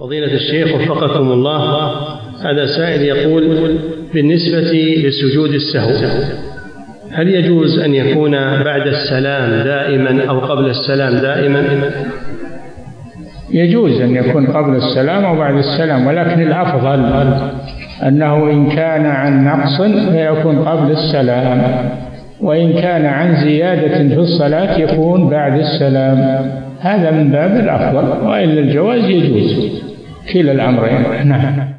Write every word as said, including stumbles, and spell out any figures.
فضيلة الشيخ وفقكم الله، هذا سائل يقول: بالنسبة لسجود السهو هل يجوز أن يكون بعد السلام دائما أو قبل السلام دائما؟ يجوز أن يكون قبل السلام أو بعد السلام، ولكن الأفضل أنه إن كان عن نقص فيكون قبل السلام، وإن كان عن زيادة في الصلاة يكون بعد السلام. هذا من باب الأفضل، وإلا الجواز يجوز كلا الأمرين. نعم.